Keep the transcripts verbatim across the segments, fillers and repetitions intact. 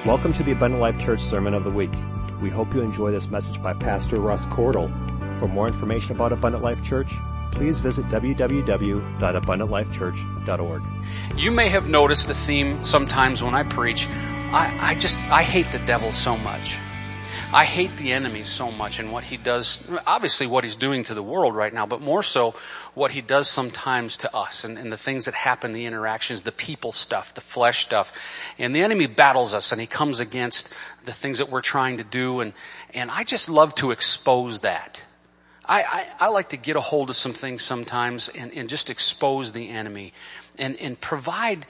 Welcome to the Abundant Life Church Sermon of the Week. We hope you enjoy this message by Pastor Russ Cordle. For more information about Abundant Life Church, please visit w w w dot abundant life church dot org. You may have noticed the theme sometimes when I preach. I, I just, I hate the devil so much. I hate the enemy so much and what he does, obviously what he's doing to the world right now, but more so what he does sometimes to us and, and the things that happen, the interactions, the people stuff, the flesh stuff. And the enemy battles us and he comes against the things that we're trying to do. And, and I just love to expose that. I, I, I like to get a hold of some things sometimes and, and just expose the enemy and, and provide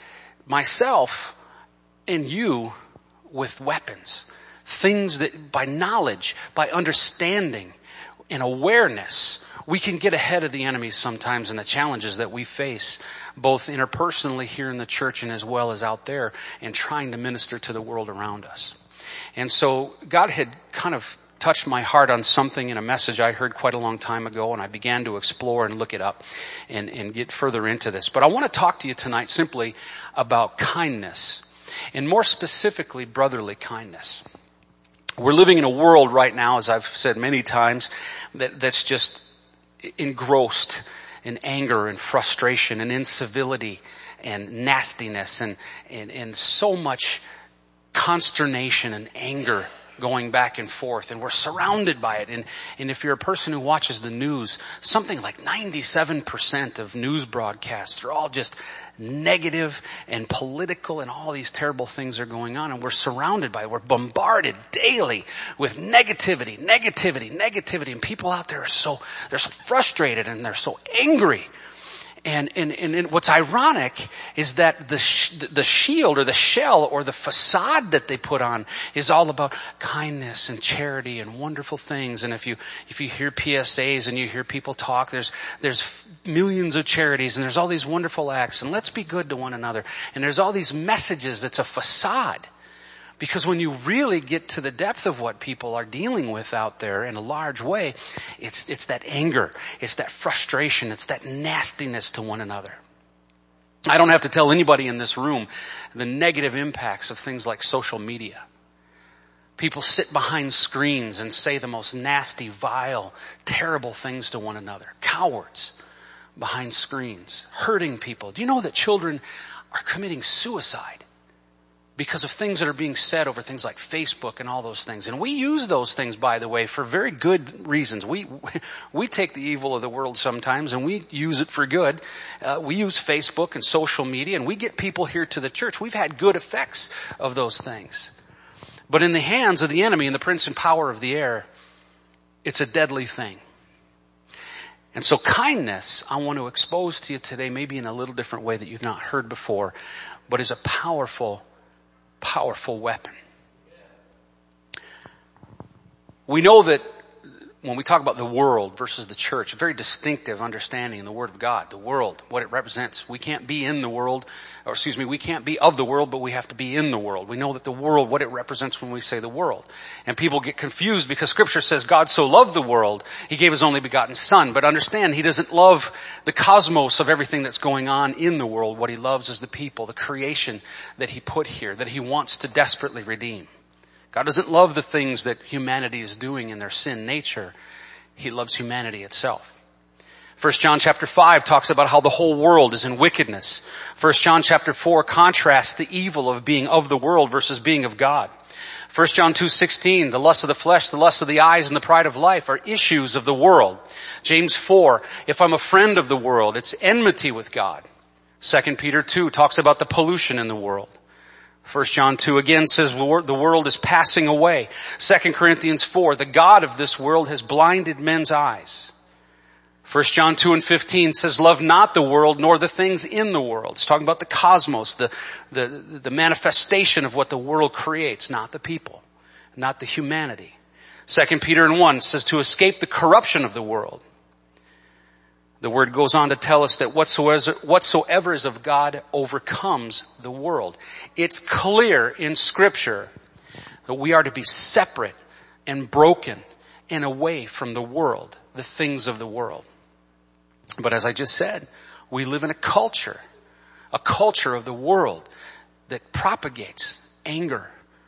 myself and you with weapons. Things that by knowledge, by understanding and awareness, we can get ahead of the enemy sometimes and the challenges that we face, both interpersonally here in the church and as well as out there, and trying to minister to the world around us. And so God had kind of touched my heart on something in a message I heard quite a long time ago, and I began to explore and look it up and, and get further into this. But I want to talk to you tonight simply about kindness, and more specifically, brotherly kindness. We're living in a world right now, as I've said many times, that, that's just engrossed in anger and frustration and incivility and nastiness and, and, and so much consternation and anger going back and forth, and we're surrounded by it. And, and if you're a person who watches the news, something like ninety-seven percent of news broadcasts are all just negative and political, and all these terrible things are going on, and we're surrounded by it. We're bombarded daily with negativity, negativity, negativity, and people out there are so, they're so frustrated and they're so angry. And, and, and what's ironic is that the, sh- the shield or the shell or the facade that they put on is all about kindness and charity and wonderful things. And if you, if you hear P S As and you hear people talk, there's, there's millions of charities and there's all these wonderful acts and let's be good to one another. And there's all these messages that's a facade. Because when you really get to the depth of what people are dealing with out there in a large way, it's, it's that anger, it's that frustration, it's that nastiness to one another. I don't have to tell anybody in this room the negative impacts of things like social media. People sit behind screens and say the most nasty, vile, terrible things to one another. Cowards behind screens, hurting people. Do you know that children are committing suicide because of things that are being said over things like Facebook and all those things? And we use those things, by the way, for very good reasons. We we take the evil of the world sometimes and we use it for good. Uh, we use Facebook and social media and we get people here to the church. We've had good effects of those things. But in the hands of the enemy and the prince and power of the air, it's a deadly thing. And so kindness, I want to expose to you today, maybe in a little different way that you've not heard before, but is a powerful Powerful weapon. We know that when we talk about the world versus the church, a very distinctive understanding in the Word of God, the world, what it represents. We can't be in the world, or excuse me, we can't be of the world, but we have to be in the world. We know that the world, what it represents when we say the world. And people get confused because Scripture says God so loved the world, He gave His only begotten Son. But understand, He doesn't love the cosmos of everything that's going on in the world. What He loves is the people, the creation that He put here, that He wants to desperately redeem. God doesn't love the things that humanity is doing in their sin nature. He loves humanity itself. First John chapter five talks about how the whole world is in wickedness. First John chapter four contrasts the evil of being of the world versus being of God. First John two sixteen, the lust of the flesh, the lust of the eyes, and the pride of life are issues of the world. James four, if I'm a friend of the world, it's enmity with God. Second Peter two talks about the pollution in the world. First John two again says the world is passing away. Second Corinthians four, the God of this world has blinded men's eyes. First John two and fifteen says, love not the world nor the things in the world. It's talking about the cosmos, the, the, the manifestation of what the world creates, not the people, not the humanity. Second Peter one says to escape the corruption of the world. The word goes on to tell us that whatsoever, whatsoever is of God overcomes the world. It's clear in Scripture that we are to be separate and broken and away from the world, the things of the world. But as I just said, we live in a culture, a culture of the world that propagates anger,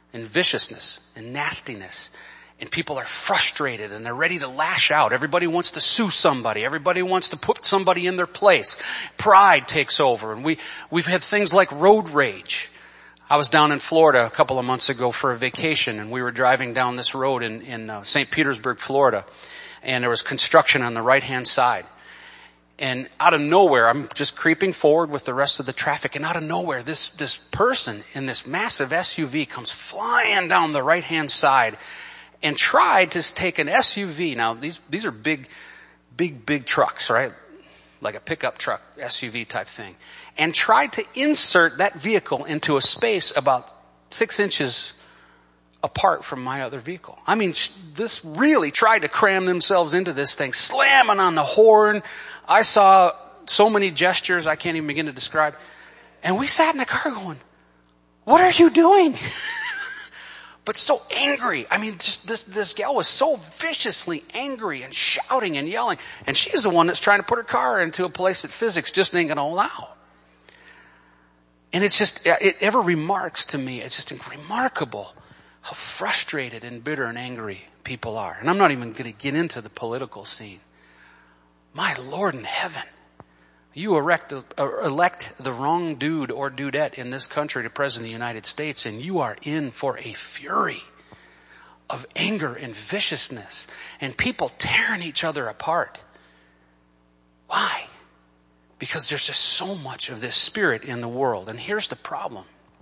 and viciousness and nastiness. And people are frustrated and they're ready to lash out. Everybody wants to sue somebody. Everybody wants to put somebody in their place. Pride takes over. And we, we've had things like road rage. I was down in Florida a couple of months ago for a vacation, and we were driving down this road in, in uh, Saint Petersburg, Florida. And there was construction on the right-hand side. And out of nowhere, I'm just creeping forward with the rest of the traffic, and out of nowhere, this, this person in this massive S U V comes flying down the right-hand side and tried to take an S U V. Now, these, these are big, big, big trucks, right? Like a pickup truck, S U V type thing. And tried to insert that vehicle into a space about six inches apart from my other vehicle. I mean, this really tried to cram themselves into this thing, slamming on the horn. I saw so many gestures I can't even begin to describe. And we sat in the car going, what are you doing? But so angry. I mean, just this, this gal was so viciously angry and shouting and yelling. And she's the one that's trying to put her car into a place that physics just ain't going to allow. And it's just, it ever remarks to me, it's just remarkable how frustrated and bitter and angry people are. And I'm not even going to get into the political scene. My Lord in heaven. You erect the, uh, elect the wrong dude or dudette in this country to president of the United States, and you are in for a fury of anger and viciousness and people tearing each other apart. Why? Because there's just so much of this spirit in the world. And here's the problem.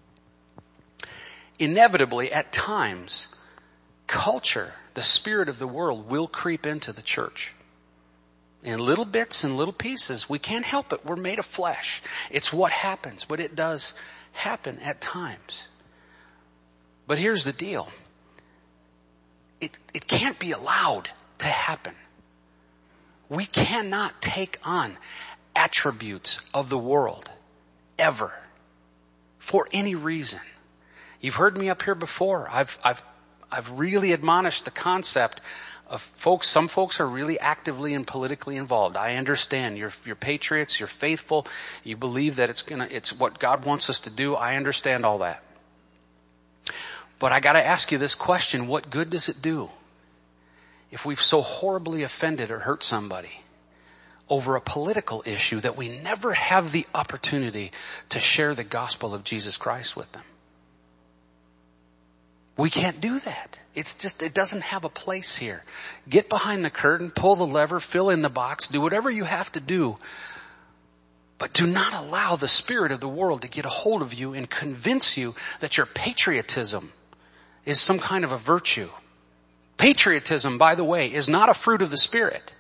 Inevitably, at times, culture, the spirit of the world, will creep into the church. In little bits and little pieces. We can't help it. We're made of flesh. It's what happens, but it does happen at times. But here's the deal. It, it can't be allowed to happen. We cannot take on attributes of the world ever for any reason. You've heard me up here before. I've, I've, I've really admonished the concept of folks. Some folks are really actively and politically involved. I understand. You're, you're patriots. You're faithful. You believe that it's gonna, it's what God wants us to do. I understand all that. But I gotta ask you this question. What good does it do if we've so horribly offended or hurt somebody over a political issue that we never have the opportunity to share the gospel of Jesus Christ with them? We can't do that. It's just, it doesn't have a place here. Get behind the curtain, pull the lever, fill in the box, do whatever you have to do. But do not allow the spirit of the world to get a hold of you and convince you that your patriotism is some kind of a virtue. Patriotism, by the way, is not a fruit of the Spirit.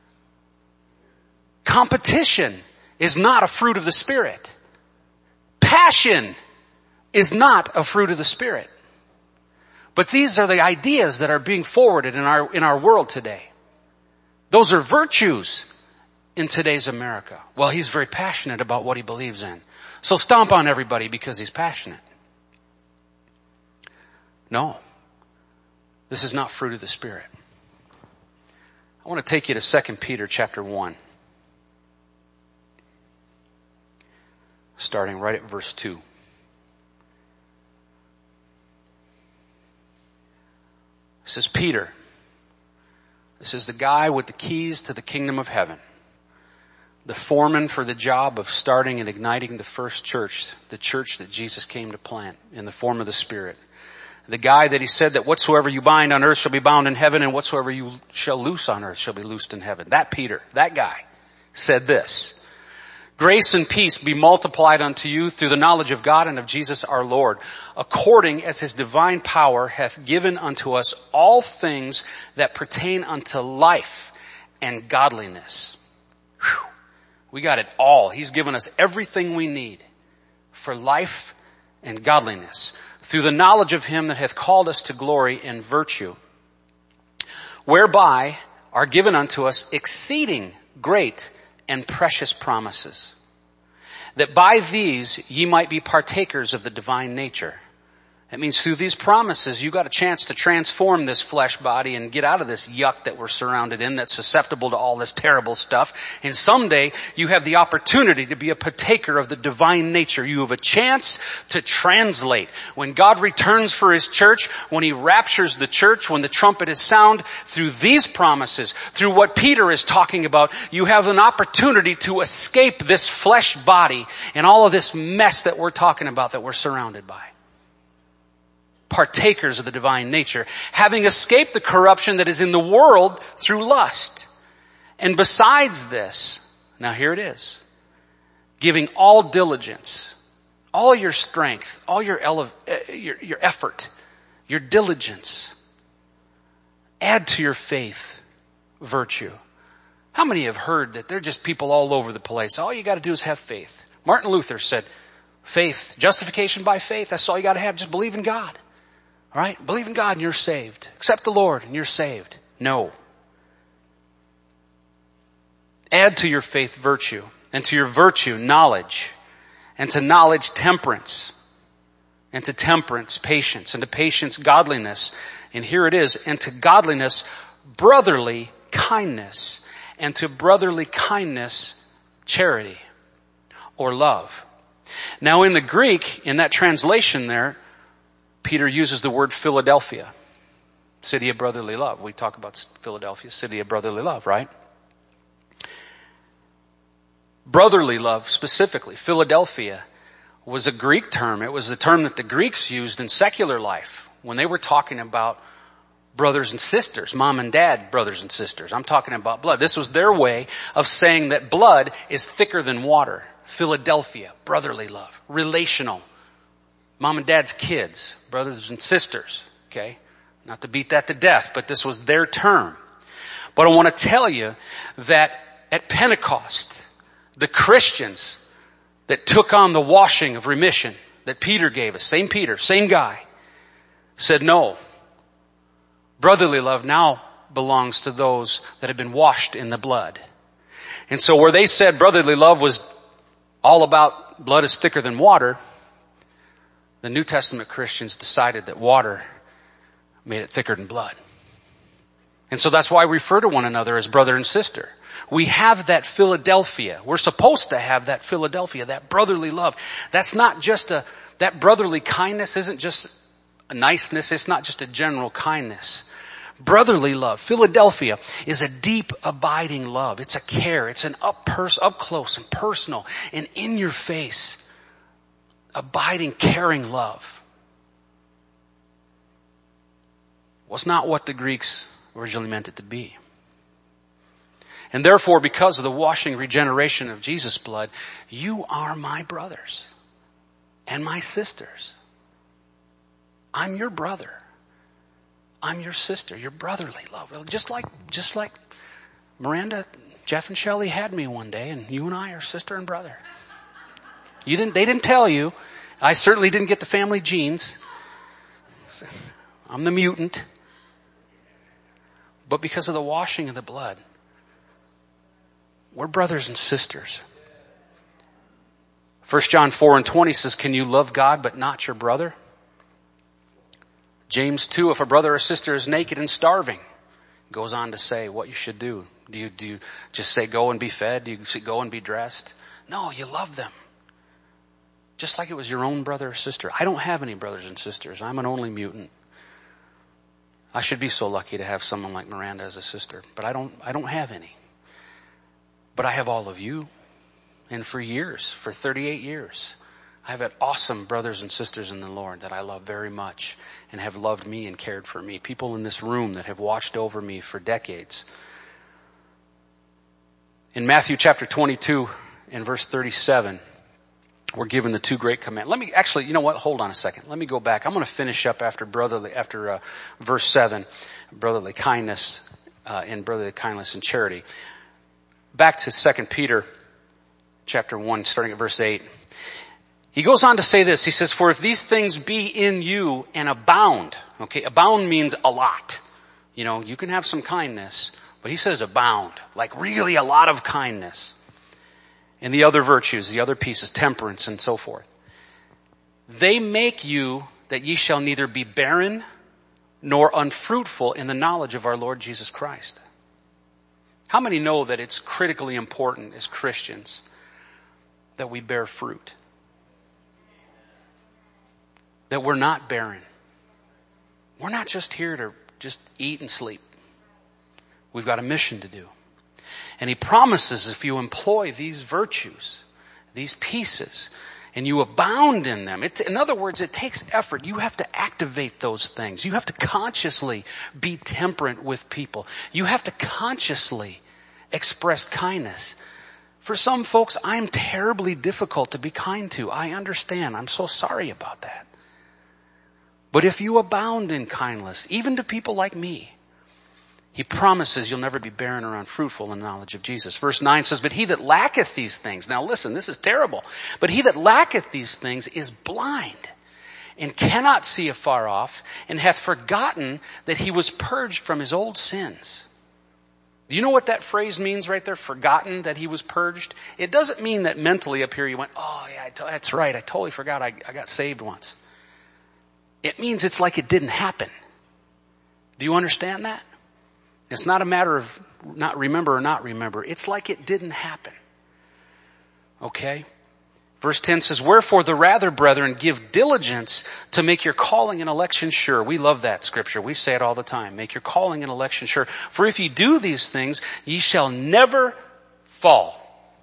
Competition is not a fruit of the Spirit. Passion is not a fruit of the Spirit. But these are the ideas that are being forwarded in our, in our world today. Those are virtues in today's America. Well, he's very passionate about what he believes in. So stomp on everybody because he's passionate. No. This is not fruit of the Spirit. I want to take you to Second Peter chapter one. Starting right at verse two. This is Peter. This is the guy with the keys to the kingdom of heaven. The foreman for the job of starting and igniting the first church, the church that Jesus came to plant in the form of the Spirit. The guy that he said that whatsoever you bind on earth shall be bound in heaven, and whatsoever you shall loose on earth shall be loosed in heaven. That Peter, that guy, said this. Grace and peace be multiplied unto you through the knowledge of God and of Jesus our Lord, according as his divine power hath given unto us all things that pertain unto life and godliness. Whew. We got it all. He's given us everything we need for life and godliness through the knowledge of him that hath called us to glory and virtue, whereby are given unto us exceeding great and precious promises, that by these ye might be partakers of the divine nature, That means through these promises, you got a chance to transform this flesh body and get out of this yuck that we're surrounded in that's susceptible to all this terrible stuff. And someday you have the opportunity to be a partaker of the divine nature. You have a chance to translate. When God returns for His church, when He raptures the church, when the trumpet is sound, through these promises, through what Peter is talking about, you have an opportunity to escape this flesh body and all of this mess that we're talking about that we're surrounded by. Partakers of the divine nature, having escaped the corruption that is in the world through lust. And besides this, now here it is, giving all diligence, all your strength, all your, ele- your, your effort, your diligence, add to your faith virtue. How many have heard that there are just people all over the place? All you got to do is have faith. Martin Luther said, faith, justification by faith, that's all you got to have. Just believe in God. All right? Believe in God and you're saved. Accept the Lord and you're saved. No. Add to your faith virtue, and to your virtue knowledge, and to knowledge temperance, and to temperance patience, and to patience godliness. And here it is, and to godliness brotherly kindness, and to brotherly kindness charity or love. Now in the Greek, in that translation there, Peter uses the word Philadelphia, city of brotherly love. We talk about Philadelphia, city of brotherly love, right? Brotherly love specifically, Philadelphia, was a Greek term. It was the term that the Greeks used in secular life when they were talking about brothers and sisters, mom and dad, brothers and sisters. I'm talking about blood. This was their way of saying that blood is thicker than water. Philadelphia, brotherly love, relational. Mom and dad's kids, brothers and sisters, okay? Not to beat that to death, but this was their term. But I want to tell you that at Pentecost, the Christians that took on the washing of remission that Peter gave us, same Peter, same guy, said no. Brotherly love now belongs to those that have been washed in the blood. And so where they said brotherly love was all about blood is thicker than water, the New Testament Christians decided that water made it thicker than blood. And so that's why we refer to one another as brother and sister. We have that Philadelphia. We're supposed to have that Philadelphia, that brotherly love. That's not just a, that brotherly kindness isn't just a niceness. It's not just a general kindness. Brotherly love, Philadelphia, is a deep, abiding love. It's a care. It's an up, pers- up close and personal and in your face, abiding, caring love. Was not what the Greeks originally meant it to be. And therefore, because of the washing regeneration of Jesus' blood, you are my brothers and my sisters. I'm your brother. I'm your sister, your brotherly love. Just like, just like Miranda, Jeff and Shelley had me one day, and you and I are sister and brother. You didn't, they didn't tell you. I certainly didn't get the family genes. I'm the mutant. But because of the washing of the blood, we're brothers and sisters. First John four and twenty says, can you love God but not your brother? James two, if a brother or sister is naked and starving, goes on to say what you should do. Do you, do you just say go and be fed? Do you say go and be dressed? No, you love them. Just like it was your own brother or sister. I don't have any brothers and sisters. I'm an only mutant. I should be so lucky to have someone like Miranda as a sister, but I don't, I don't have any. But I have all of you. And for years, for thirty-eight years, I've had awesome brothers and sisters in the Lord that I love very much and have loved me and cared for me. People in this room that have watched over me for decades. In Matthew chapter twenty-two and verse thirty-seven, we're given the two great commandments. Let me actually, you know what? Hold on a second. Let me go back. I'm going to finish up after brotherly, after uh, verse seven, brotherly kindness uh, and brotherly kindness and charity. Back to Second Peter chapter one, starting at verse eight. He goes on to say this. He says, for if these things be in you and abound, okay, abound means a lot. You know, you can have some kindness, but he says abound, like really a lot of kindness. And the other virtues, the other pieces, temperance and so forth. They make you that ye shall neither be barren nor unfruitful in the knowledge of our Lord Jesus Christ. How many know that it's critically important as Christians that we bear fruit? That we're not barren. We're not just here to just eat and sleep. We've got a mission to do. And he promises if you employ these virtues, these pieces, and you abound in them. It, in other words, it takes effort. You have to activate those things. You have to consciously be temperate with people. You have to consciously express kindness. For some folks, I'm terribly difficult to be kind to. I understand. I'm so sorry about that. But if you abound in kindness, even to people like me, he promises you'll never be barren or unfruitful in the knowledge of Jesus. Verse nine says, but he that lacketh these things, now listen, this is terrible, but he that lacketh these things is blind and cannot see afar off and hath forgotten that he was purged from his old sins. Do you know what that phrase means right there? Forgotten that he was purged? It doesn't mean that mentally up here you went, oh yeah, I t- that's right, I totally forgot I, I got saved once. It means it's like it didn't happen. Do you understand that? It's not a matter of not remember or not remember. It's like it didn't happen. Okay? Verse ten says, wherefore the rather, brethren, give diligence to make your calling and election sure. We love that scripture. We say it all the time. Make your calling and election sure. For if ye do these things, ye shall never fall.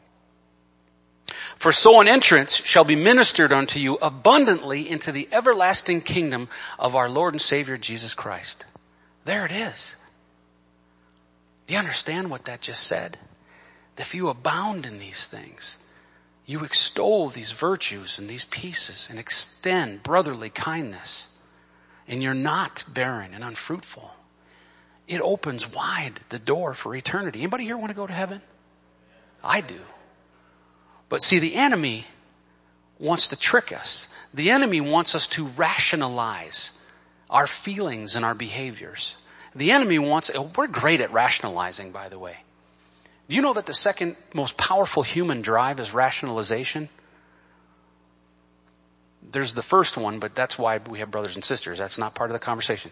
For so an entrance shall be ministered unto you abundantly into the everlasting kingdom of our Lord and Savior Jesus Christ. There it is. Do you understand what that just said? That if you abound in these things, you extol these virtues and these pieces and extend brotherly kindness, and you're not barren and unfruitful, it opens wide the door for eternity. Anybody here want to go to heaven? I do. But see, the enemy wants to trick us. The enemy wants us to rationalize our feelings and our behaviors. The enemy wants, we're great at rationalizing, by the way. Do you know that the second most powerful human drive is rationalization? There's the first one, but that's why we have brothers and sisters. That's not part of the conversation.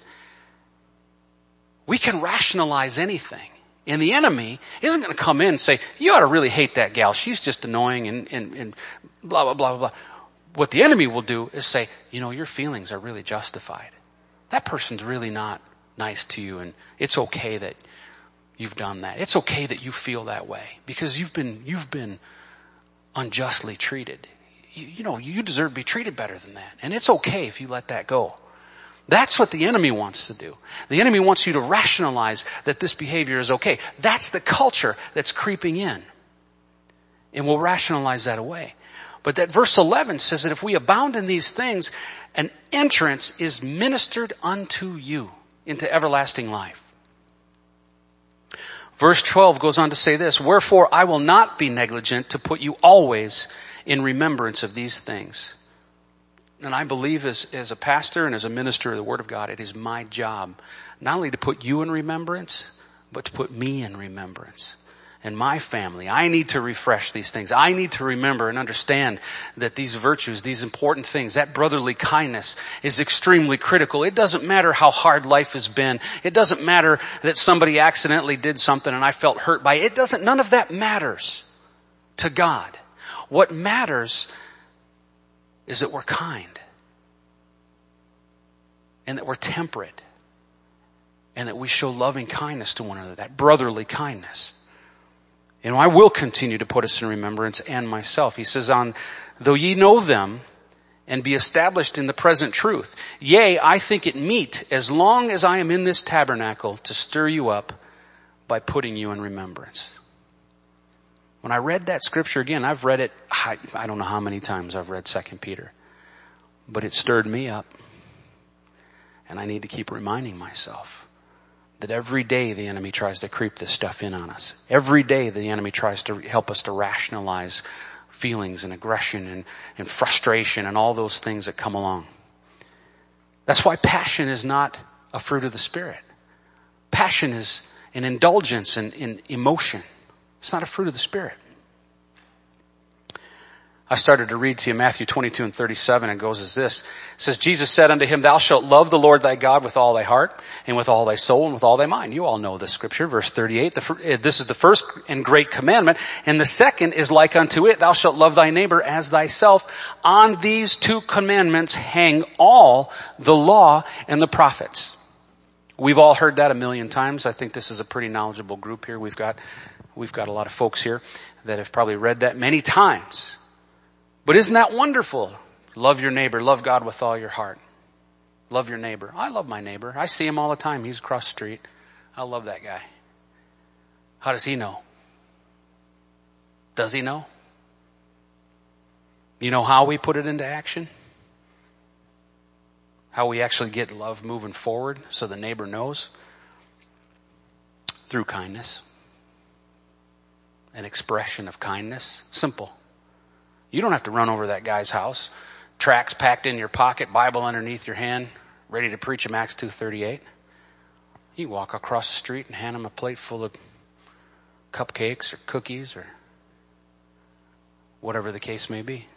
We can rationalize anything. And the enemy isn't going to come in and say, you ought to really hate that gal. She's just annoying and, and, and blah, blah, blah, blah. What the enemy will do is say, you know, your feelings are really justified. That person's really not nice to you, and it's okay that you've done that. It's okay that you feel that way because you've been, you've been unjustly treated. You, you know, you deserve to be treated better than that. And it's okay if you let that go. That's what the enemy wants to do. The enemy wants you to rationalize that this behavior is okay. That's the culture that's creeping in. And we'll rationalize that away. But that verse eleven says that if we abound in these things, an entrance is ministered unto you into everlasting life. Verse twelve goes on to say this, wherefore I will not be negligent to put you always in remembrance of these things. And I believe as, as a pastor and as a minister of the Word of God, it is my job not only to put you in remembrance, but to put me in remembrance. And my family, I need to refresh these things. I need to remember and understand that these virtues, these important things, that brotherly kindness is extremely critical. It doesn't matter how hard life has been. It doesn't matter that somebody accidentally did something and I felt hurt by it. It doesn't, none of that matters to God. What matters is that we're kind and that we're temperate and that we show loving kindness to one another, that brotherly kindness. And I will continue to put us in remembrance and myself. He says, on, though ye know them and be established in the present truth, yea, I think it meet as long as I am in this tabernacle to stir you up by putting you in remembrance. When I read that scripture again, I've read it, I, I don't know how many times I've read Second Peter, but it stirred me up. And I need to keep reminding myself that every day the enemy tries to creep this stuff in on us. Every day the enemy tries to help us to rationalize feelings and aggression and, and frustration and all those things that come along. That's why passion is not a fruit of the Spirit. Passion is an indulgence in, in emotion. It's not a fruit of the Spirit. I started to read to you Matthew twenty-two and thirty-seven. It goes as this. It says, Jesus said unto him, thou shalt love the Lord thy God with all thy heart and with all thy soul and with all thy mind. You all know this scripture, verse thirty-eight. The, this is the first and great commandment. And the second is like unto it, thou shalt love thy neighbor as thyself. On these two commandments hang all the law and the prophets. We've all heard that a million times. I think this is a pretty knowledgeable group here. We've got, we've got a lot of folks here that have probably read that many times. But isn't that wonderful? Love your neighbor. Love God with all your heart. Love your neighbor. I love my neighbor. I see him all the time. He's across the street. I love that guy. How does he know? Does he know? You know how we put it into action? How we actually get love moving forward so the neighbor knows? Through kindness. An expression of kindness. Simple. You don't have to run over that guy's house. Tracts packed in your pocket, Bible underneath your hand, ready to preach him Acts two thirty-eight. You walk across the street and hand him a plate full of cupcakes or cookies or whatever the case may be.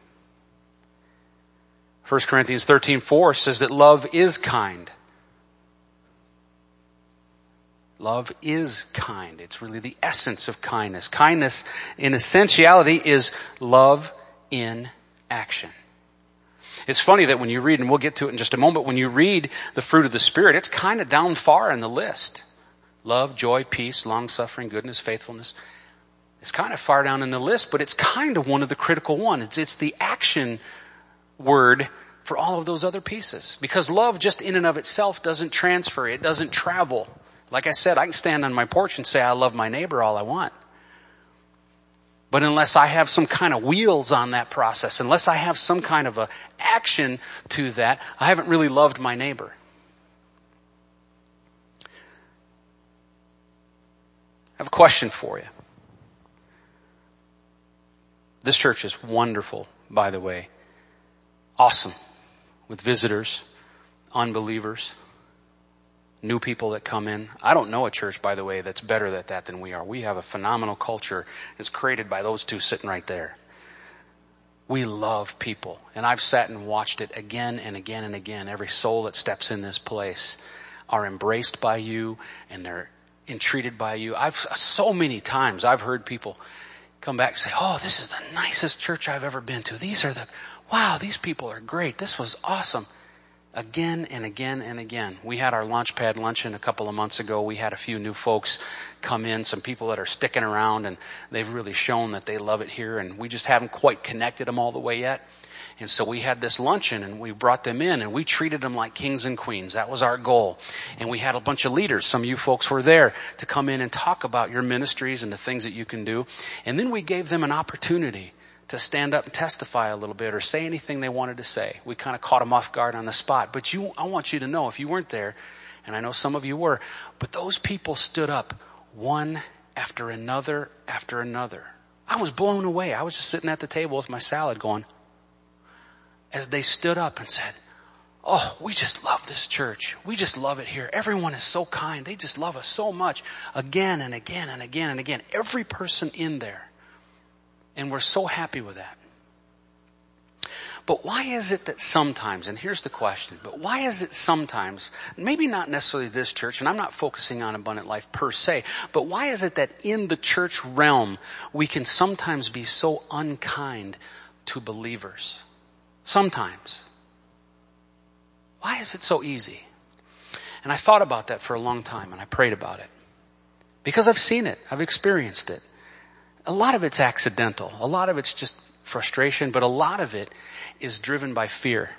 First Corinthians thirteen four says that love is kind. Love is kind. It's really the essence of kindness. Kindness in essentiality is love in action. It's funny that when you read, and we'll get to it in just a moment, when you read the fruit of the Spirit, it's kind of down far in the list. Love, joy, peace, long-suffering, goodness, faithfulness. It's kind of far down in the list, but it's kind of one of the critical ones. It's, it's the action word for all of those other pieces. Because love just in and of itself doesn't transfer. It doesn't travel. Like I said, I can stand on my porch and say I love my neighbor all I want. But unless I have some kind of wheels on that process, unless I have some kind of a action to that, I haven't really loved my neighbor. I have a question for you. This church is wonderful, by the way. Awesome. With visitors, unbelievers, new people that come in. I don't know a church, by the way, that's better at that than we are. We have a phenomenal culture. It's created by those two sitting right there. We love people. And I've sat and watched it again and again and again. Every soul that steps in this place are embraced by you and they're entreated by you. I've so many times I've heard people come back and say, oh, this is the nicest church I've ever been to. These are the, wow, these people are great. This was awesome. Again and again and again. We had our Launchpad luncheon a couple of months ago. We had a few new folks come in, some people that are sticking around, and they've really shown that they love it here, and we just haven't quite connected them all the way yet. And so we had this luncheon, and we brought them in, and we treated them like kings and queens. That was our goal. And we had a bunch of leaders. Some of you folks were there to come in and talk about your ministries and the things that you can do. And then we gave them an opportunity to stand up and testify a little bit or say anything they wanted to say. We kind of caught them off guard on the spot. But you, I want you to know, if you weren't there, and I know some of you were, but those people stood up one after another after another. I was blown away. I was just sitting at the table with my salad going, as they stood up and said, oh, we just love this church. We just love it here. Everyone is so kind. They just love us so much. Again and again and again and again. Every person in there. And we're so happy with that. But why is it that sometimes, and here's the question, but why is it sometimes, maybe not necessarily this church, and I'm not focusing on Abundant Life per se, but why is it that in the church realm, we can sometimes be so unkind to believers? Sometimes. Why is it so easy? And I thought about that for a long time, and I prayed about it. Because I've seen it. I've experienced it. A lot of it's accidental. A lot of it's just frustration, but a lot of it is driven by fear.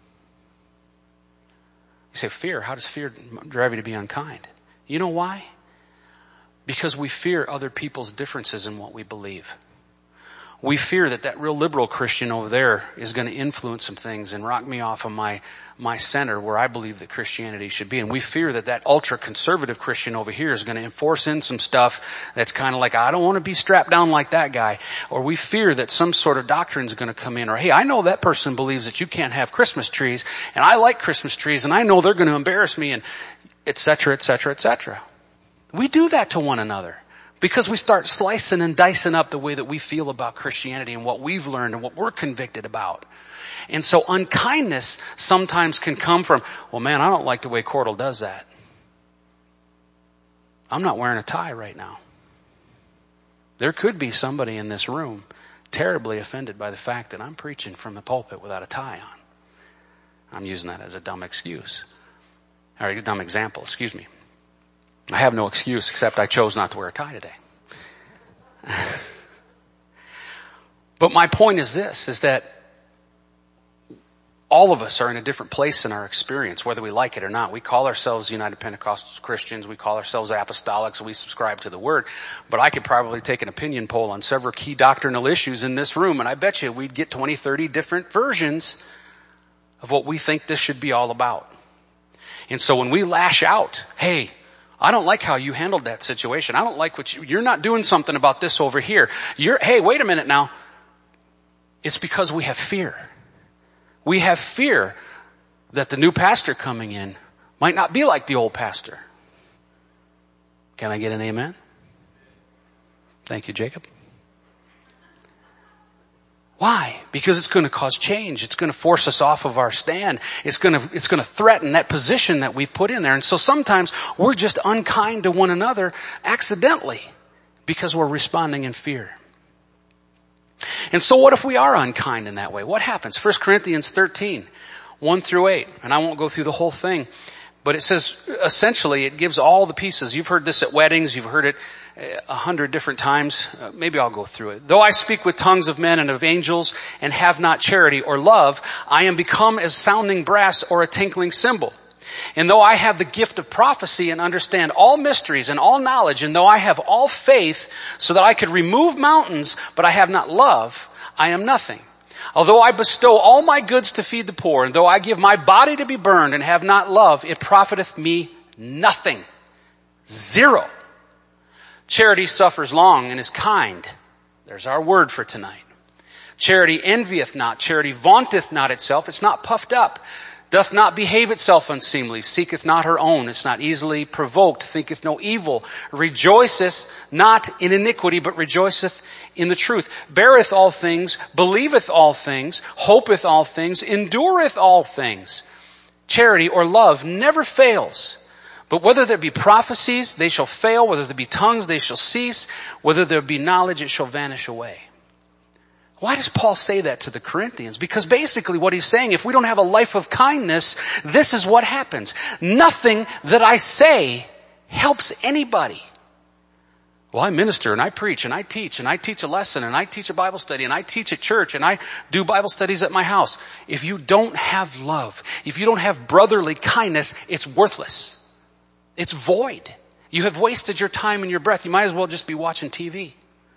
You say, fear? How does fear drive you to be unkind? You know why? Because we fear other people's differences in what we believe. We fear that that real liberal Christian over there is going to influence some things and rock me off of my, my center where I believe that Christianity should be. And we fear that that ultra-conservative Christian over here is going to enforce in some stuff that's kind of like, I don't want to be strapped down like that guy. Or we fear that some sort of doctrine is going to come in. Or, hey, I know that person believes that you can't have Christmas trees, and I like Christmas trees, and I know they're going to embarrass me, and et cetera, et cetera, et cetera. We do that to one another. Because we start slicing and dicing up the way that we feel about Christianity and what we've learned and what we're convicted about. And so unkindness sometimes can come from, well man, I don't like the way Cordell does that. I'm not wearing a tie right now. There could be somebody in this room terribly offended by the fact that I'm preaching from the pulpit without a tie on. I'm using that as a dumb excuse. Or a dumb example, excuse me. I have no excuse except I chose not to wear a tie today. But my point is this, is that all of us are in a different place in our experience, whether we like it or not. We call ourselves United Pentecostal Christians. We call ourselves apostolics. We subscribe to the Word. But I could probably take an opinion poll on several key doctrinal issues in this room, and I bet you we'd get twenty, thirty different versions of what we think this should be all about. And so when we lash out, hey, I don't like how you handled that situation. I don't like what you, you're not doing something about this over here. You're, hey, wait a minute now. It's because we have fear. We have fear that the new pastor coming in might not be like the old pastor. Can I get an amen? Thank you, Jacob. Why? Because it's going to cause change. It's going to force us off of our stand. It's going to, it's going to threaten that position that we've put in there. And so sometimes we're just unkind to one another accidentally because we're responding in fear. And so what if we are unkind in that way? What happens? First Corinthians thirteen, one through eight. And I won't go through the whole thing, but it says, essentially, it gives all the pieces. You've heard this at weddings. You've heard it a hundred different times. Uh, maybe I'll go through it. Though I speak with tongues of men and of angels and have not charity or love, I am become as sounding brass or a tinkling cymbal. And though I have the gift of prophecy and understand all mysteries and all knowledge, and though I have all faith so that I could remove mountains, but I have not love, I am nothing. Although I bestow all my goods to feed the poor, and though I give my body to be burned and have not love, it profiteth me nothing. Zero. Charity suffers long and is kind. There's our word for tonight. Charity envieth not. Charity vaunteth not itself. It's not puffed up. Doth not behave itself unseemly, seeketh not her own, is not easily provoked, thinketh no evil, rejoiceth not in iniquity, but rejoiceth in the truth, beareth all things, believeth all things, hopeth all things, endureth all things. Charity or love never fails. But whether there be prophecies, they shall fail. Whether there be tongues, they shall cease. Whether there be knowledge, it shall vanish away. Why does Paul say that to the Corinthians? Because basically what he's saying, if we don't have a life of kindness, this is what happens. Nothing that I say helps anybody. Well, I minister and I preach and I teach and I teach a lesson and I teach a Bible study and I teach at church and I do Bible studies at my house. If you don't have love, if you don't have brotherly kindness, it's worthless. It's void. You have wasted your time and your breath. You might as well just be watching T V.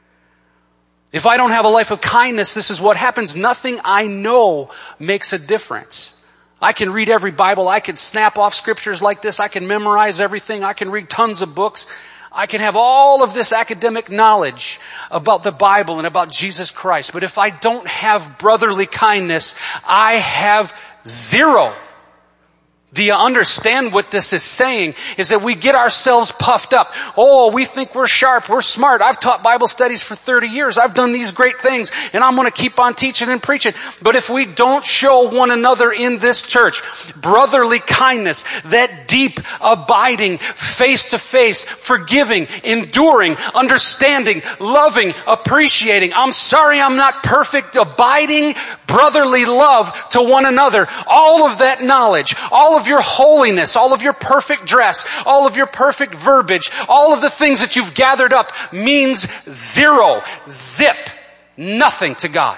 If I don't have a life of kindness, this is what happens. Nothing I know makes a difference. I can read every Bible. I can snap off scriptures like this. I can memorize everything. I can read tons of books. I can have all of this academic knowledge about the Bible and about Jesus Christ. But if I don't have brotherly kindness, I have zero. Do you understand what this is saying? Is that we get ourselves puffed up. Oh, we think we're sharp, we're smart. I've taught Bible studies for thirty years. I've done these great things, and I'm going to keep on teaching and preaching. But if we don't show one another in this church brotherly kindness, that deep, abiding, face-to-face, forgiving, enduring, understanding, loving, appreciating, I'm sorry I'm not perfect, abiding, brotherly love to one another, all of that knowledge, all of your holiness, all of your perfect dress, all of your perfect verbiage, all of the things that you've gathered up means zero, zip, nothing to God.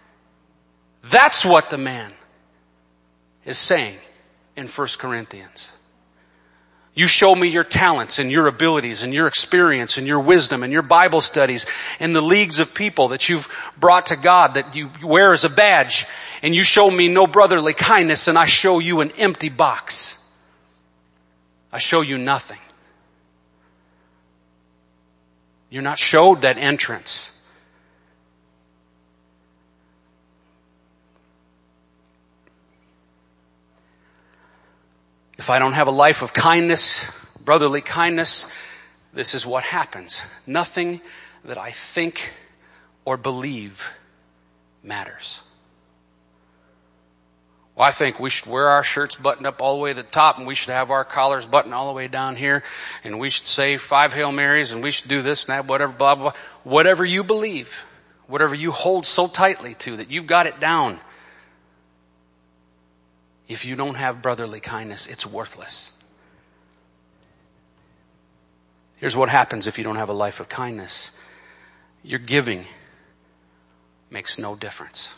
That's what the man is saying in First Corinthians. You show me your talents and your abilities and your experience and your wisdom and your Bible studies and the leagues of people that you've brought to God that you wear as a badge, and you show me no brotherly kindness, and I show you an empty box. I show you nothing. You're not showed that entrance. If I don't have a life of kindness, brotherly kindness, this is what happens. Nothing that I think or believe matters. Well, I think we should wear our shirts buttoned up all the way to the top, and we should have our collars buttoned all the way down here, and we should say five Hail Marys, and we should do this and that, whatever, blah, blah, blah. Whatever you believe, whatever you hold so tightly to that you've got it down, if you don't have brotherly kindness, it's worthless. Here's what happens if you don't have a life of kindness. Your giving makes no difference.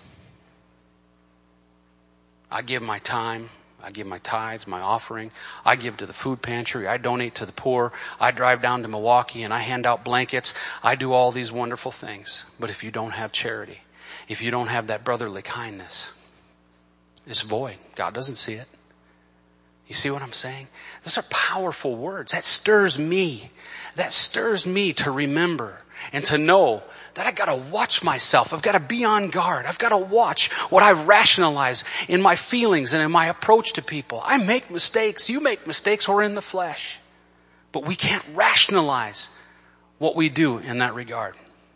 I give my time. I give my tithes, my offering. I give to the food pantry. I donate to the poor. I drive down to Milwaukee and I hand out blankets. I do all these wonderful things. But if you don't have charity, if you don't have that brotherly kindness, it's void. God doesn't see it. You see what I'm saying? Those are powerful words. That stirs me. That stirs me to remember and to know that I gotta watch myself. I've gotta be on guard. I've gotta watch what I rationalize in my feelings and in my approach to people. I make mistakes. You make mistakes. We're in the flesh. But we can't rationalize what we do in that regard.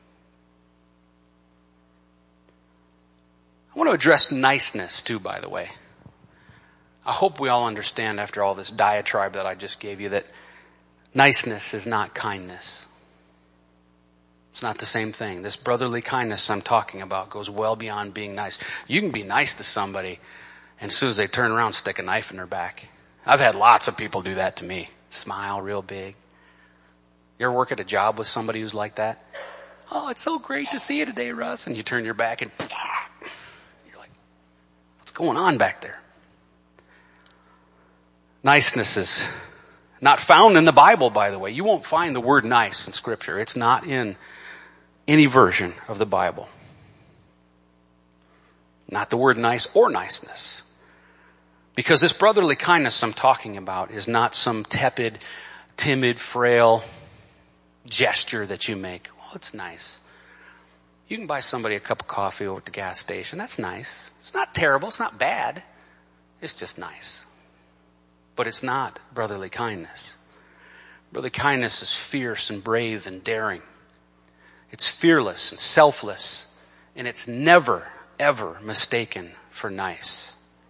I want to address niceness too, by the way. I hope we all understand after all this diatribe that I just gave you that niceness is not kindness. It's not the same thing. This brotherly kindness I'm talking about goes well beyond being nice. You can be nice to somebody, and as soon as they turn around, stick a knife in their back. I've had lots of people do that to me. Smile real big. You ever work at a job with somebody who's like that? Oh, it's so great to see you today, Russ. And you turn your back and you're like, what's going on back there? Niceness is not found in the Bible, by the way. You won't find the word nice in Scripture. It's not in any version of the Bible. Not the word nice or niceness. Because this brotherly kindness I'm talking about is not some tepid, timid, frail gesture that you make. Well, it's nice. You can buy somebody a cup of coffee over at the gas station. That's nice. It's not terrible. It's not bad. It's just nice. But it's not brotherly kindness. Brotherly kindness is fierce and brave and daring. It's fearless and selfless. And it's never, ever mistaken for nice.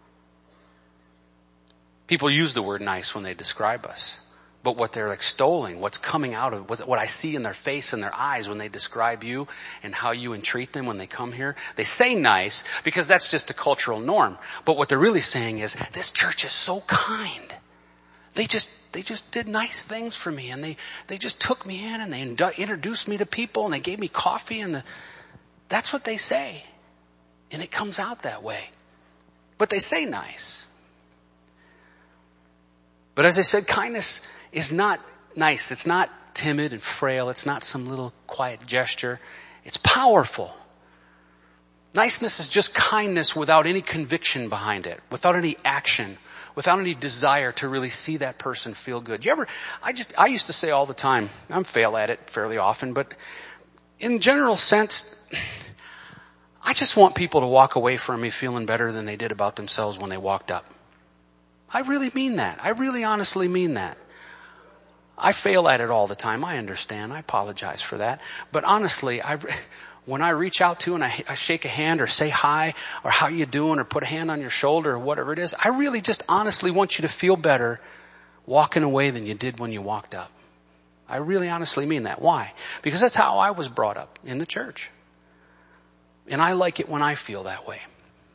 People use the word nice when they describe us. But what they're extolling, what's coming out of, what I see in their face and their eyes when they describe you and how you entreat them when they come here, they say nice because that's just a cultural norm. But what they're really saying is, this church is so kind. They just, they just did nice things for me, and they, they just took me in and they introduced me to people and they gave me coffee, and the, that's what they say. And it comes out that way. But they say nice. But as I said, kindness is not nice. It's not timid and frail. It's not some little quiet gesture. It's powerful. Niceness is just kindness without any conviction behind it, without any action, without any desire to really see that person feel good. You ever, I just, I used to say all the time, I fail at it fairly often, but in general sense, I just want people to walk away from me feeling better than they did about themselves when they walked up. I really mean that. I really honestly mean that. I fail at it all the time. I understand. I apologize for that. But honestly, I, when I reach out to and I, I shake a hand or say hi or how you doing or put a hand on your shoulder or whatever it is, I really just honestly want you to feel better walking away than you did when you walked up. I really honestly mean that. Why? Because that's how I was brought up in the church. And I like it when I feel that way.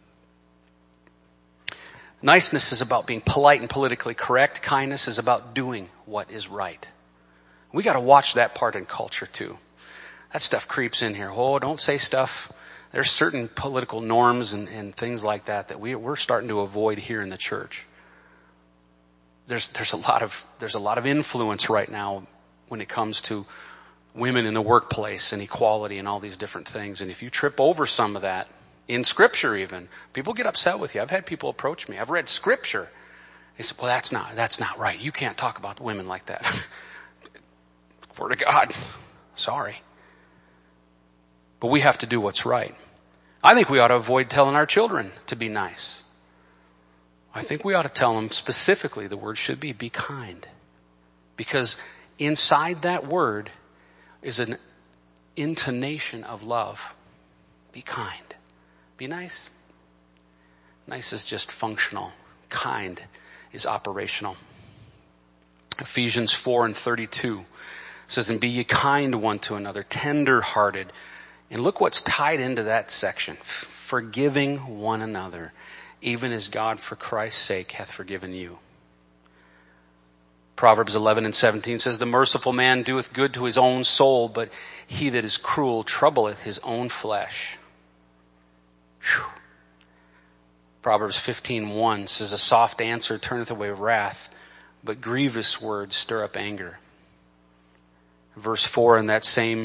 Niceness is about being polite and politically correct. Kindness is about doing what is right. We got to watch that part in culture too. That stuff creeps in here. Oh, don't say stuff. There's certain political norms and, and things like that that we, we're starting to avoid here in the church. There's, there's a lot of, there's a lot of influence right now when it comes to women in the workplace and equality and all these different things. And if you trip over some of that, in Scripture even, people get upset with you. I've had people approach me. I've read Scripture. They said, well, that's not, that's not right. You can't talk about women like that. Word of God. Sorry. But we have to do what's right. I think we ought to avoid telling our children to be nice. I think we ought to tell them specifically the word should be, be kind. Because inside that word is an intonation of love. Be kind. Be nice. Nice is just functional. Kind is operational. Ephesians four and thirty-two says, and be ye kind one to another, tender-hearted. And look what's tied into that section. Forgiving one another, even as God for Christ's sake hath forgiven you. Proverbs eleven and seventeen says, the merciful man doeth good to his own soul, but he that is cruel troubleth his own flesh. Whew. Proverbs fifteen one says, a soft answer turneth away wrath, but grievous words stir up anger. Verse four in that same,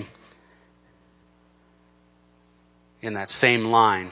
in that same line.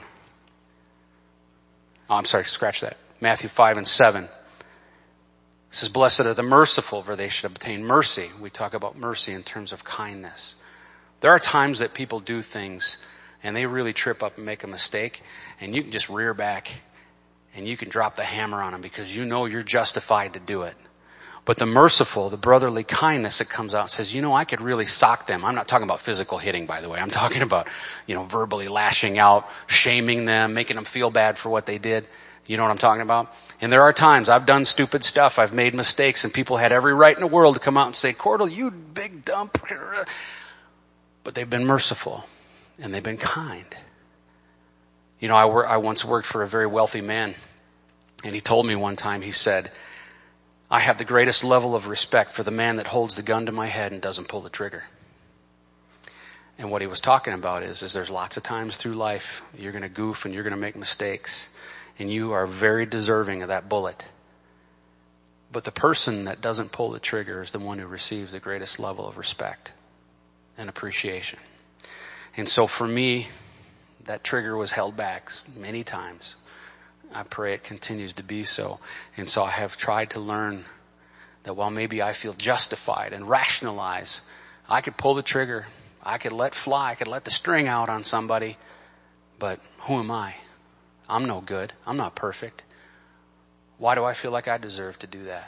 Oh, I'm sorry, scratch that. Matthew five and seven. It says, blessed are the merciful, for they should obtain mercy. We talk about mercy in terms of kindness. There are times that people do things and they really trip up and make a mistake, and you can just rear back and you can drop the hammer on them because you know you're justified to do it. But the merciful, the brotherly kindness that comes out says, you know, I could really sock them. I'm not talking about physical hitting, by the way. I'm talking about, you know, verbally lashing out, shaming them, making them feel bad for what they did. You know what I'm talking about? And there are times I've done stupid stuff. I've made mistakes, and people had every right in the world to come out and say, Cordell, you big dump. But they've been merciful and they've been kind. You know, I, wor- I once worked for a very wealthy man, and he told me one time, he said, I have the greatest level of respect for the man that holds the gun to my head and doesn't pull the trigger. And what he was talking about is, is there's lots of times through life you're going to goof and you're going to make mistakes, and you are very deserving of that bullet. But the person that doesn't pull the trigger is the one who receives the greatest level of respect and appreciation. And so for me, that trigger was held back many times. I pray it continues to be so. And so I have tried to learn that while maybe I feel justified and rationalize, I could pull the trigger, I could let fly, I could let the string out on somebody, but who am I? I'm no good. I'm not perfect. Why do I feel like I deserve to do that?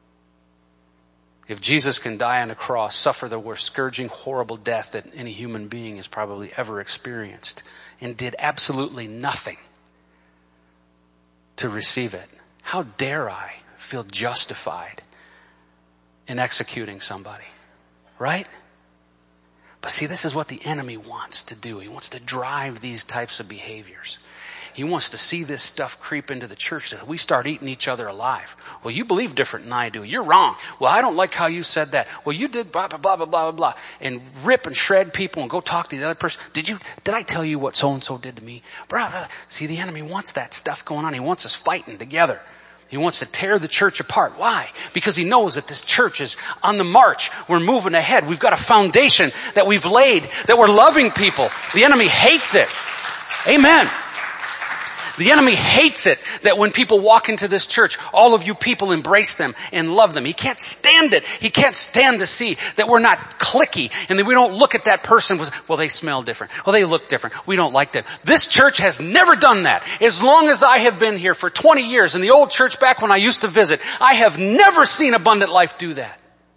If Jesus can die on a cross, suffer the worst scourging, horrible death that any human being has probably ever experienced, and did absolutely nothing to receive it, how dare I feel justified in executing somebody? Right? But see, this is what the enemy wants to do. He wants to drive these types of behaviors. He wants to see this stuff creep into the church that we start eating each other alive. Well, you believe different than I do. You're wrong. Well, I don't like how you said that. Well, you did blah, blah, blah, blah, blah, blah. And rip and shred people and go talk to the other person. Did you, did I tell you what so-and-so did to me? Blah, blah. See, the enemy wants that stuff going on. He wants us fighting together. He wants to tear the church apart. Why? Because he knows that this church is on the march. We're moving ahead. We've got a foundation that we've laid, that we're loving people. The enemy hates it. Amen. The enemy hates it that when people walk into this church, all of you people embrace them and love them. He can't stand it. He can't stand to see that we're not cliquey and that we don't look at that person with, well, they smell different. Well, they look different. We don't like them. This church has never done that. As long as I have been here for twenty years, in the old church back when I used to visit, I have never seen Abundant Life do that.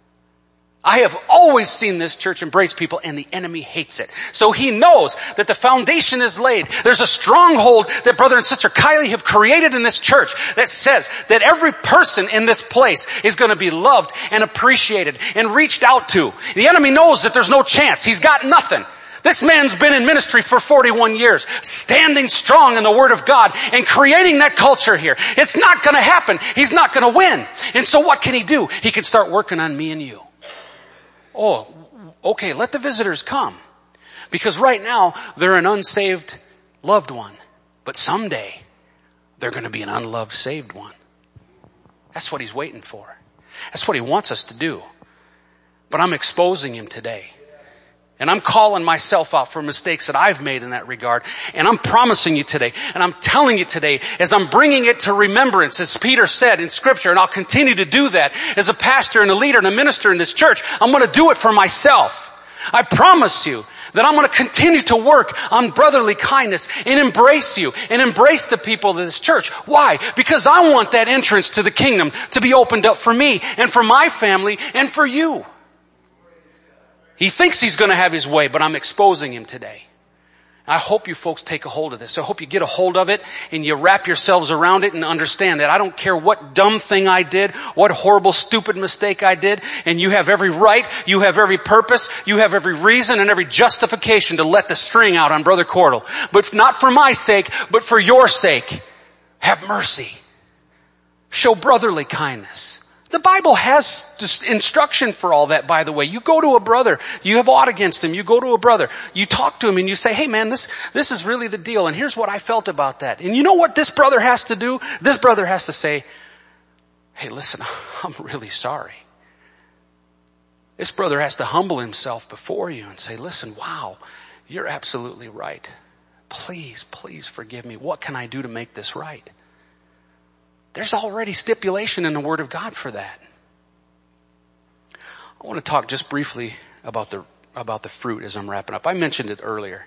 I have always seen this church embrace people, and the enemy hates it. So he knows that the foundation is laid. There's a stronghold that Brother and Sister Kylie have created in this church that says that every person in this place is going to be loved and appreciated and reached out to. The enemy knows that there's no chance. He's got nothing. This man's been in ministry for forty-one years, standing strong in the Word of God and creating that culture here. It's not going to happen. He's not going to win. And so what can he do? He can start working on me and you. Oh, okay, let the visitors come. Because right now, they're an unsaved loved one. But someday, they're going to be an unloved saved one. That's what he's waiting for. That's what he wants us to do. But I'm exposing him today. And I'm calling myself out for mistakes that I've made in that regard. And I'm promising you today, and I'm telling you today, as I'm bringing it to remembrance, as Peter said in Scripture, and I'll continue to do that as a pastor and a leader and a minister in this church, I'm going to do it for myself. I promise you that I'm going to continue to work on brotherly kindness and embrace you and embrace the people of this church. Why? Because I want that entrance to the kingdom to be opened up for me and for my family and for you. He thinks he's going to have his way, but I'm exposing him today. I hope you folks take a hold of this. I hope you get a hold of it and you wrap yourselves around it and understand that I don't care what dumb thing I did, what horrible, stupid mistake I did, and you have every right, you have every purpose, you have every reason and every justification to let the string out on Brother Cordell. But not for my sake, but for your sake. Have mercy. Show brotherly kindness. The Bible has just instruction for all that, by the way. You go to a brother, you have aught against him, you go to a brother, you talk to him and you say, hey man, this, this is really the deal and here's what I felt about that. And you know what this brother has to do? This brother has to say, hey listen, I'm really sorry. This brother has to humble himself before you and say, listen, wow, you're absolutely right. Please, please forgive me. What can I do to make this right? There's already stipulation in the Word of God for that. I want to talk just briefly about the, about the fruit as I'm wrapping up. I mentioned it earlier.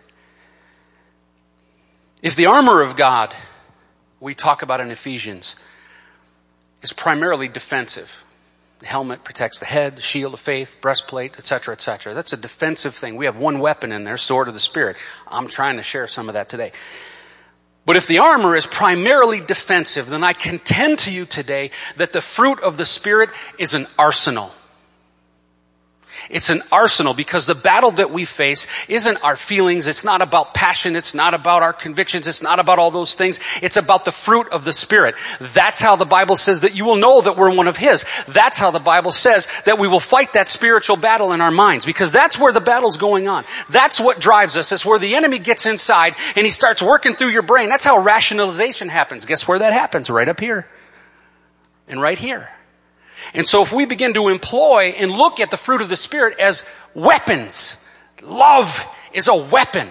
If the armor of God we talk about in Ephesians is primarily defensive, the helmet protects the head, the shield of faith, breastplate, et cetera, et cetera. That's a defensive thing. We have one weapon in there, sword of the Spirit. I'm trying to share some of that today. But if the armor is primarily defensive, then I contend to you today that the fruit of the Spirit is an arsenal. It's an arsenal because the battle that we face isn't our feelings. It's not about passion. It's not about our convictions. It's not about all those things. It's about the fruit of the Spirit. That's how the Bible says that you will know that we're one of His. That's how the Bible says that we will fight that spiritual battle in our minds because that's where the battle's going on. That's what drives us. It's where the enemy gets inside and he starts working through your brain. That's how rationalization happens. Guess where that happens? Right up here. And right here. And so if we begin to employ and look at the fruit of the Spirit as weapons, love is a weapon.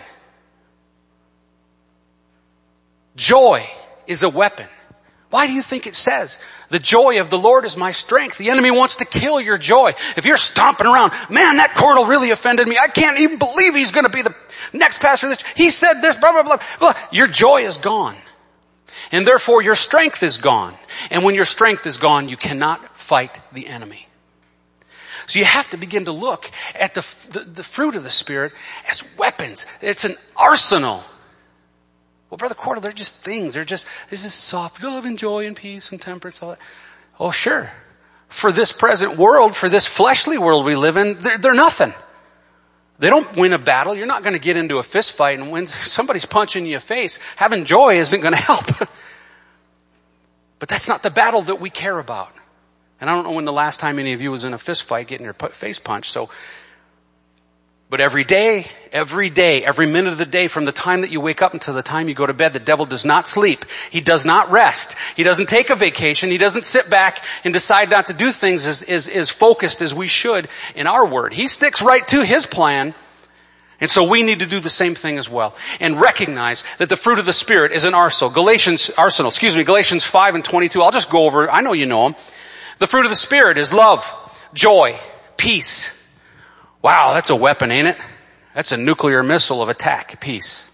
Joy is a weapon. Why do you think it says, the joy of the Lord is my strength? The enemy wants to kill your joy. If you're stomping around, man, that Cordell really offended me. I can't even believe he's going to be the next pastor. He said this, blah, blah, blah, blah. Your joy is gone. And therefore your strength is gone. And when your strength is gone, you cannot fight the enemy. So you have to begin to look at the, the, the fruit of the Spirit as weapons. It's an arsenal. Well, Brother Cordell, they're just things. They're just, this is soft love and joy and peace and temperance, all that. Oh, sure. For this present world, for this fleshly world we live in, they're, they're nothing. They don't win a battle. You're not going to get into a fist fight and when somebody's punching you in the face, having joy isn't going to help. But that's not the battle that we care about. And I don't know when the last time any of you was in a fist fight getting your face punched. So, but every day, every day, every minute of the day from the time that you wake up until the time you go to bed, the devil does not sleep. He does not rest. He doesn't take a vacation. He doesn't sit back and decide not to do things as, as, as focused as we should in our word. He sticks right to his plan. And so we need to do the same thing as well. And recognize that the fruit of the Spirit is an arsenal. Galatians, arsenal, excuse me, Galatians five and twenty-two. I'll just go over, I know you know them. The fruit of the Spirit is love, joy, peace. Wow, that's a weapon, ain't it? That's a nuclear missile of attack, peace.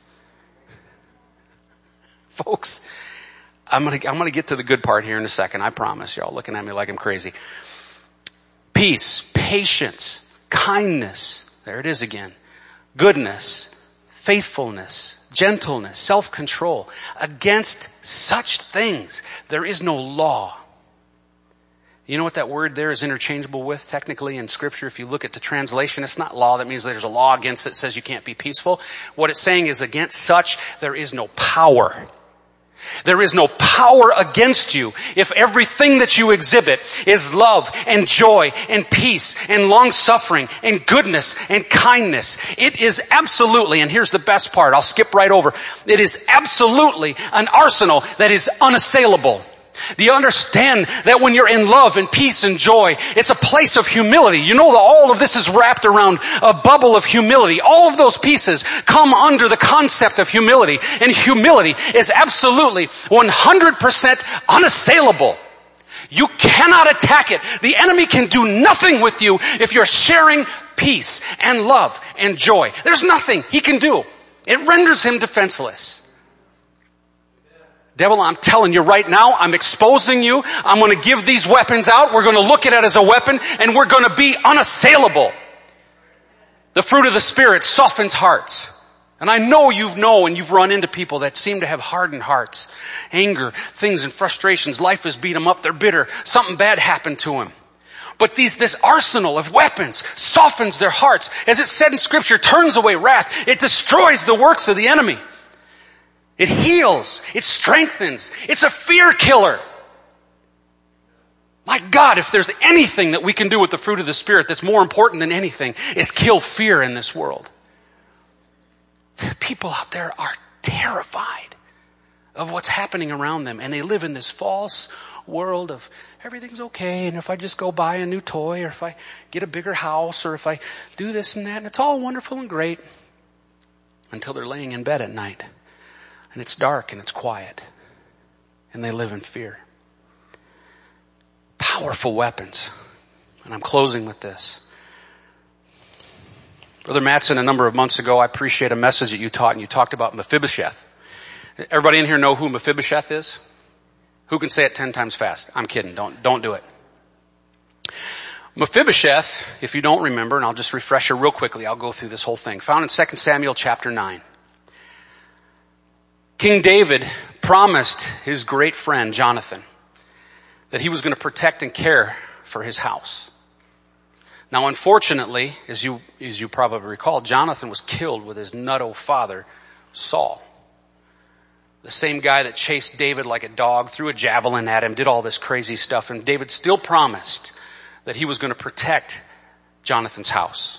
Folks, I'm gonna, I'm gonna get to the good part here in a second. I promise. Y'all looking at me like I'm crazy. Peace, patience, kindness. There it is again. Goodness, faithfulness, gentleness, self-control. Against such things, there is no law. You know what that word there is interchangeable with technically in Scripture? If you look at the translation, it's not law. That means there's a law against it that says you can't be peaceful. What it's saying is against such, there is no power. There is no power against you if everything that you exhibit is love and joy and peace and long-suffering and goodness and kindness. It is absolutely, and here's the best part, I'll skip right over. It is absolutely an arsenal that is unassailable. Do you understand that when you're in love and peace and joy, it's a place of humility? You know that all of this is wrapped around a bubble of humility. All of those pieces come under the concept of humility. And humility is absolutely one hundred percent unassailable. You cannot attack it. The enemy can do nothing with you if you're sharing peace and love and joy. There's nothing he can do. It renders him defenseless. Devil, I'm telling you right now, I'm exposing you. I'm going to give these weapons out. We're going to look at it as a weapon and we're going to be unassailable. The fruit of the Spirit softens hearts. And I know you've known and you've run into people that seem to have hardened hearts. Anger, things and frustrations. Life has beat them up. They're bitter. Something bad happened to them. But these, this arsenal of weapons softens their hearts. As it said in Scripture, turns away wrath. It destroys the works of the enemy. It heals. It strengthens. It's a fear killer. My God, if there's anything that we can do with the fruit of the Spirit that's more important than anything, is kill fear in this world. People out there are terrified of what's happening around them, and they live in this false world of everything's okay, and if I just go buy a new toy, or if I get a bigger house, or if I do this and that, and it's all wonderful and great, until they're laying in bed at night, and it's dark and it's quiet, and they live in fear. Powerful weapons. And I'm closing with this. Brother Mattson, a number of months ago, I appreciate a message that you taught, and you talked about Mephibosheth. Everybody in here know who Mephibosheth is? Who can say it ten times fast? I'm kidding. Don't, don't do it. Mephibosheth, if you don't remember, and I'll just refresh you real quickly, I'll go through this whole thing. Found in Second Samuel chapter nine. King David promised his great friend Jonathan that he was going to protect and care for his house. Now, unfortunately, as you, as you probably recall, Jonathan was killed with his nutto father, Saul. The same guy that chased David like a dog, threw a javelin at him, did all this crazy stuff, and David still promised that he was going to protect Jonathan's house.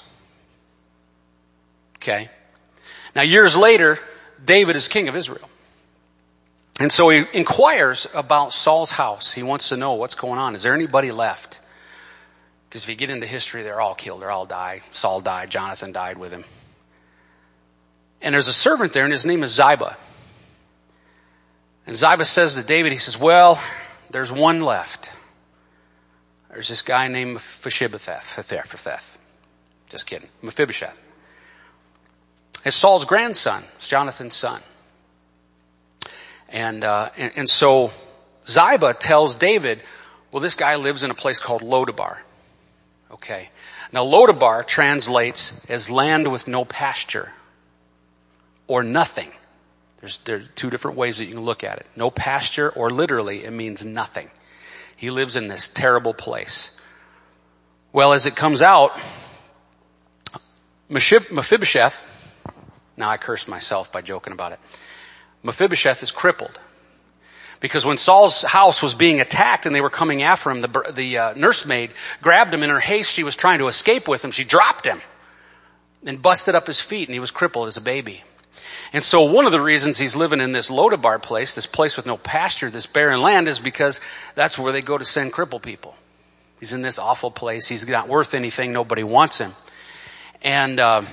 Okay? Now, years later, David is king of Israel. And so he inquires about Saul's house. He wants to know what's going on. Is there anybody left? Because if you get into history, they're all killed. They're all died. Saul died. Jonathan died with him. And there's a servant there, and his name is Ziba. And Ziba says to David, he says, well, there's one left. There's this guy named Mephibosheth. Just kidding. Mephibosheth. It's Saul's grandson. It's Jonathan's son. And, uh, and, and so Ziba tells David, well, this guy lives in a place called Lodabar. Okay. Now Lodabar translates as land with no pasture or nothing. There's, there's two different ways that you can look at it. No pasture, or literally it means nothing. He lives in this terrible place. Well, as it comes out, Mephibosheth, now I cursed myself by joking about it. Mephibosheth is crippled. Because when Saul's house was being attacked and they were coming after him, the, the uh, nursemaid grabbed him in her haste. She was trying to escape with him. She dropped him and busted up his feet, and he was crippled as a baby. And so one of the reasons he's living in this Lodabar place, this place with no pasture, this barren land, is because that's where they go to send crippled people. He's in this awful place. He's not worth anything. Nobody wants him. And uh,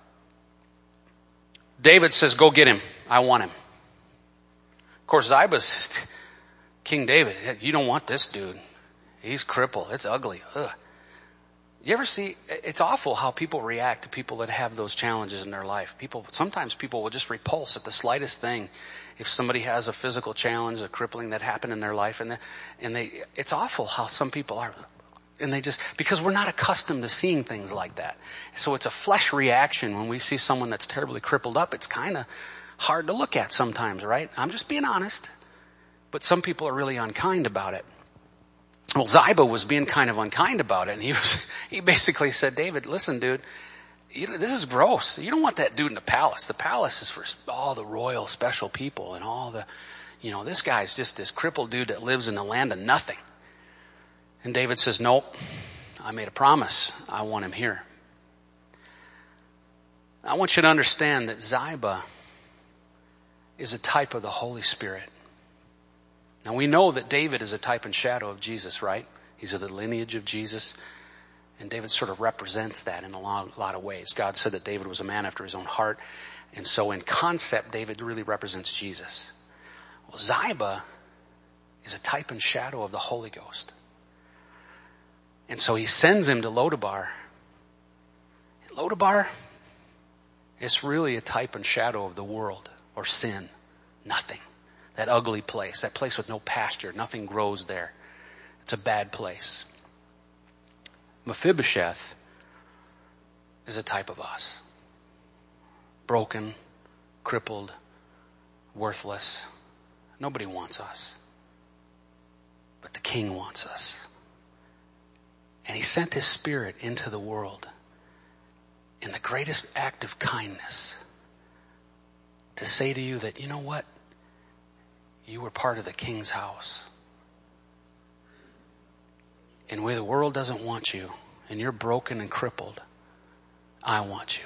David says, go get him. I want him. Of course, Ziba's King David. You don't want this dude. He's crippled. It's ugly. Ugh. You ever see, it's awful how people react to people that have those challenges in their life. People, sometimes people will just repulse at the slightest thing. If somebody has a physical challenge, a crippling that happened in their life, and they, and they, it's awful how some people are, and they just, because we're not accustomed to seeing things like that. So it's a flesh reaction when we see someone that's terribly crippled up. It's kind of hard to look at sometimes, right? I'm just being honest. But some people are really unkind about it. Well, Ziba was being kind of unkind about it, and he was, he basically said, David, listen, dude, you know, this is gross. You don't want that dude in the palace. The palace is for all the royal special people and all the, you know, this guy's just this crippled dude that lives in the land of nothing. And David says, nope, I made a promise. I want him here. I want you to understand that Ziba is a type of the Holy Spirit. Now we know that David is a type and shadow of Jesus, right? He's of the lineage of Jesus. And David sort of represents that in a lot, lot of ways. God said that David was a man after his own heart. And so in concept, David really represents Jesus. Well, Ziba is a type and shadow of the Holy Ghost. And so he sends him to Lodabar. Lodabar is really a type and shadow of the world or sin. Nothing. That ugly place, that place with no pasture, nothing grows there. It's a bad place. Mephibosheth is a type of us. Broken, crippled, worthless. Nobody wants us. But the King wants us. And he sent his Spirit into the world in the greatest act of kindness to say to you that, you know what? You were part of the King's house. And where the world doesn't want you, and you're broken and crippled, I want you.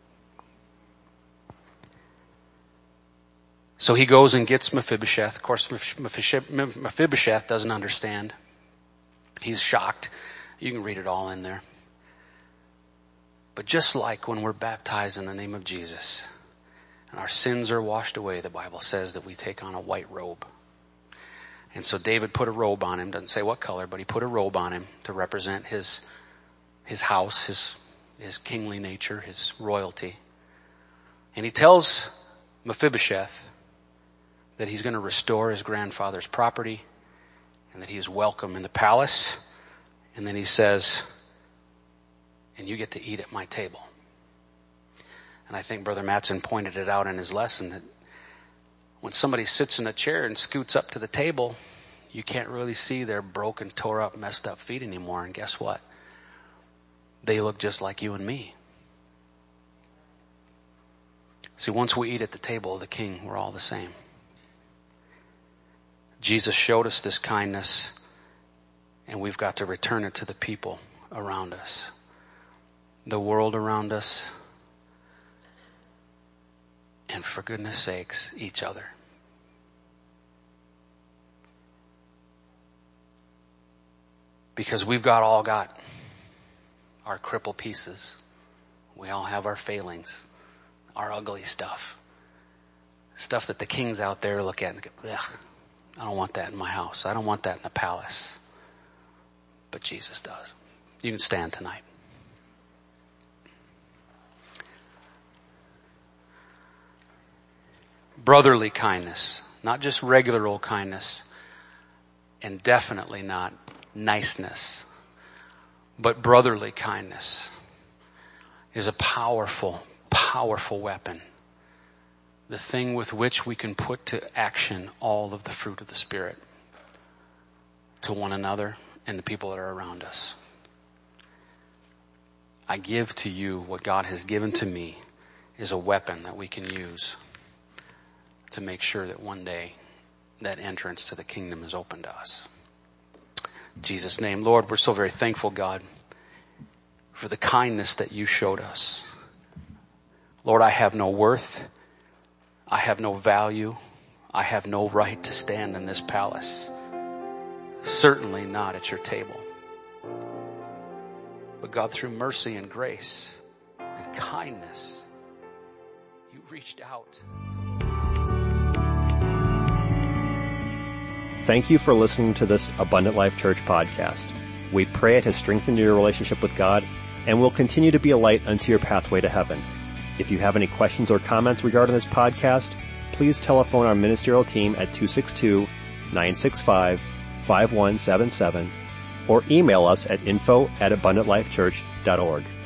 So he goes and gets Mephibosheth. Of course, Mephibosheth doesn't understand. He's shocked. You can read it all in there. But just like when we're baptized in the name of Jesus and our sins are washed away, the Bible says that we take on a white robe. And so David put a robe on him. Doesn't say what color, but he put a robe on him to represent his, his house, his, his kingly nature, his royalty. And he tells Mephibosheth that he's going to restore his grandfather's property and that he is welcome in the palace. And then he says, and you get to eat at my table. And I think Brother Mattson pointed it out in his lesson that when somebody sits in a chair and scoots up to the table, you can't really see their broken, tore up, messed up feet anymore. And guess what? They look just like you and me. See, once we eat at the table of the King, we're all the same. Jesus showed us this kindness, and we've got to return it to the people around us, the world around us, and for goodness sakes, each other. Because we've got all got our cripple pieces. We all have our failings, our ugly stuff. Stuff that the kings out there look at and go, ugh, I don't want that in my house. I don't want that in a palace. But Jesus does. You can stand tonight. Brotherly kindness, not just regular old kindness, and definitely not niceness, but brotherly kindness is a powerful, powerful weapon. The thing with which we can put to action all of the fruit of the Spirit to one another and the people that are around us. I give to you what God has given to me is a weapon that we can use to make sure that one day that entrance to the kingdom is open to us. In Jesus' name, Lord, we're so very thankful, God, for the kindness that you showed us. Lord, I have no worth. I have no value. I have no right to stand in this palace. Certainly not at your table. But God, through mercy and grace and kindness, you reached out. Thank you for listening to this Abundant Life Church podcast. We pray it has strengthened your relationship with God and will continue to be a light unto your pathway to heaven. If you have any questions or comments regarding this podcast, please telephone our ministerial team at two six two, nine six five, five one seven seven or email us at info at abundant life church dot org.